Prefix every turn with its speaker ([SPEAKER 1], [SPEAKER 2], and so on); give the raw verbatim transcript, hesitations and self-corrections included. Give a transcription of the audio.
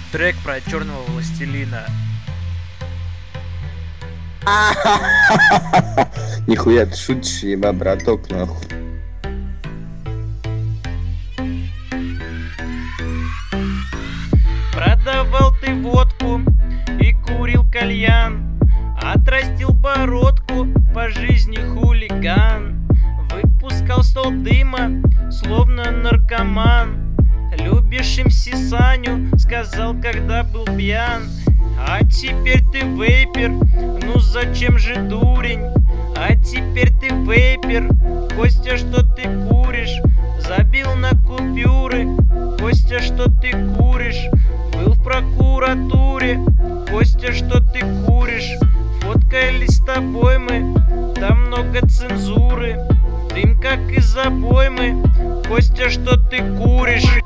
[SPEAKER 1] Трек про черного властелина.
[SPEAKER 2] Нихуя ты шутишь, еба, браток, нахуй.
[SPEAKER 1] Продавал ты водку и курил кальян, отрастил бородку, по жизни хулиган. Выпускал стол дыма, словно наркоман. Любишь эм си Саню, сказал, когда был пьян. А теперь ты вейпер, ну зачем же дурень? А теперь ты вейпер, Костя, что ты куришь? Забил на купюры, Костя, что ты куришь? Был в прокуратуре, Костя, что ты куришь? Фоткались с тобой мы, там много цензуры. Дым как из обоймы, Костя, что ты куришь?